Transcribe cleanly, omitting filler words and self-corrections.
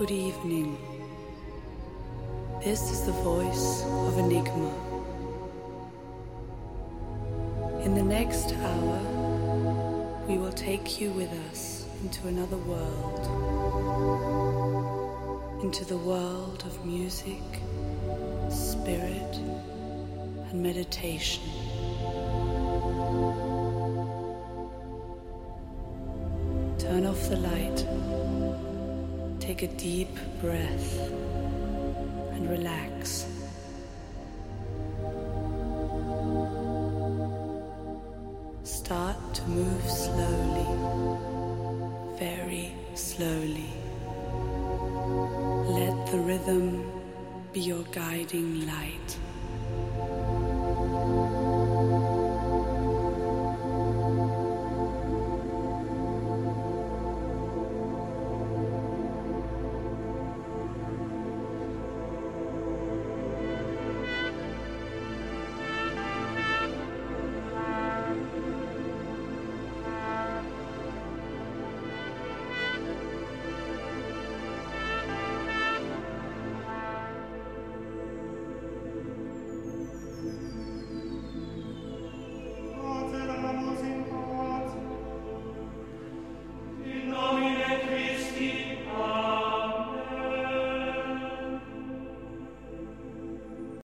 Good evening. This is the voice of Enigma. In the next hour, we will take you with us into another world, into the world of music, spirit, and meditation. Turn off the light, take a deep breath, and relax. Start to move slowly, very slowly. Let the rhythm be your guiding light.